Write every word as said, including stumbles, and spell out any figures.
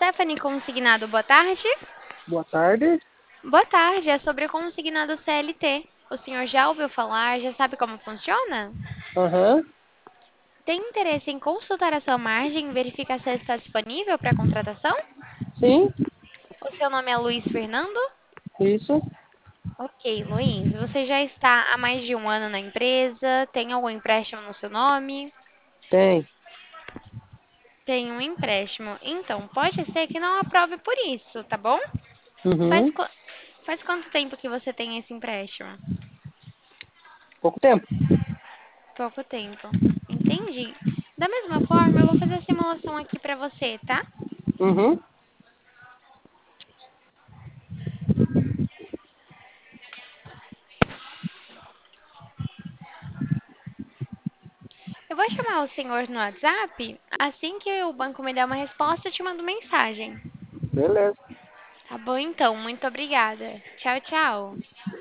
Stephanie Consignado, boa tarde. Boa tarde. Boa tarde, é sobre o consignado C L T. O senhor já ouviu falar, já sabe como funciona? Aham. Tem interesse em consultar a sua margem e verificar se ela está disponível para contratação? Sim, O seu nome é Luiz Fernando? isso. Ok, Luiz, você já está há mais de um ano na empresa? Tem algum empréstimo no seu nome? Tem. Tem um empréstimo. Então, pode ser que não aprove por isso, tá bom? Faz, Uhum. qu- faz quanto tempo que você tem esse empréstimo? Pouco tempo. Pouco tempo. Entendi. Da mesma forma, eu vou fazer a simulação aqui para você, tá? Uhum. Eu vou chamar o senhor no WhatsApp. Assim que o banco me der uma resposta, eu te mando mensagem. Beleza. Tá bom, então. Muito obrigada. Tchau, tchau.